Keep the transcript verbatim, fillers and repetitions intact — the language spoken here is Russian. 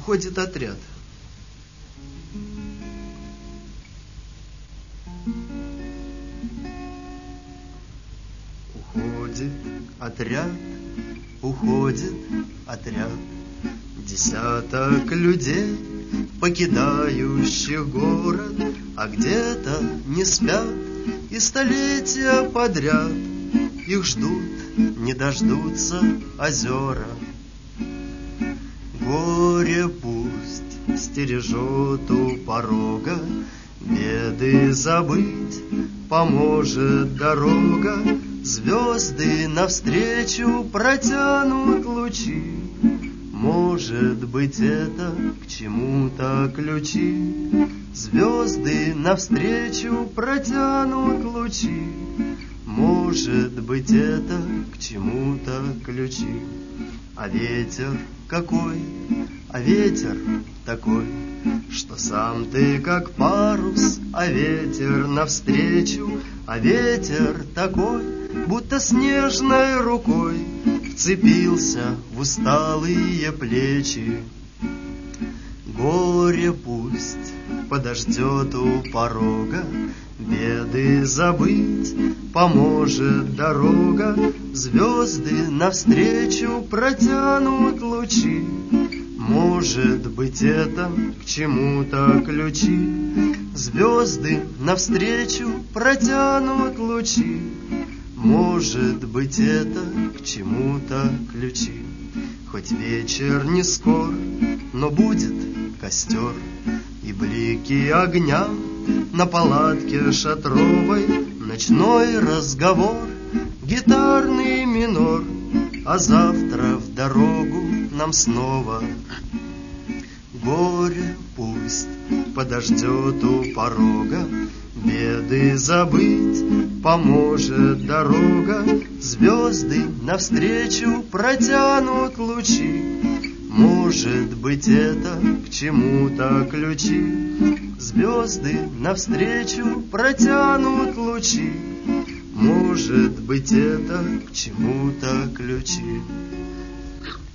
уходит отряд. Уходит отряд, уходит отряд, десяток людей, покидающих город, а где-то не спят и столетия подряд. Их ждут, не дождутся озера. Горе пусть стережет у порога, беды забыть поможет дорога. Звезды навстречу протянут лучи, может быть, это к чему-то ключи. Звезды навстречу протянут лучи, может быть, это к чему-то ключи. А ветер какой, а ветер такой, что сам ты как парус, а ветер навстречу, а ветер такой, будто снежной рукой вцепился в усталые плечи. Горе пусть подождет у порога, беды забыть поможет дорога. Звезды навстречу протянут лучи, может быть, это к чему-то ключи. Звезды навстречу протянут лучи, может быть, это к чему-то ключи. Хоть вечер не скор, но будет костер и блики огня на палатке шатровой. Ночной разговор, гитарный минор, а завтра в дорогу нам снова. Горе пусть подождет у порога, беды забыть поможет дорога. Звезды навстречу протянут лучи, может быть, это к чему-то ключи. Звезды навстречу протянут лучи, может быть, это к чему-то ключи.